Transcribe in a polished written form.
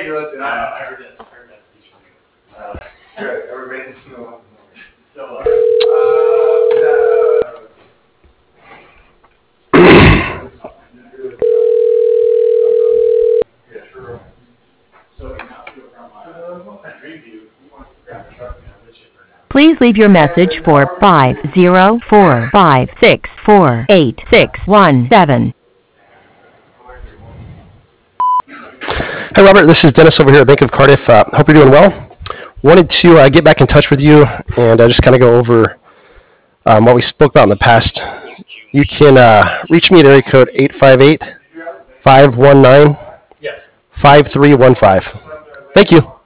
ambulance, and I heard that speech from you. good. Everybody needs to know. So, so in Osceola, from Greenview, he wants to grab a truck and a wood chipper now. Please leave your message for 50456486117. Hi, Robert. This is Dennis over here at Bank of Cardiff. Hope you're doing well. Wanted to get back in touch with you and just kind of go over what we spoke about in the past. You can reach me at area code 858-519-5315. Thank you.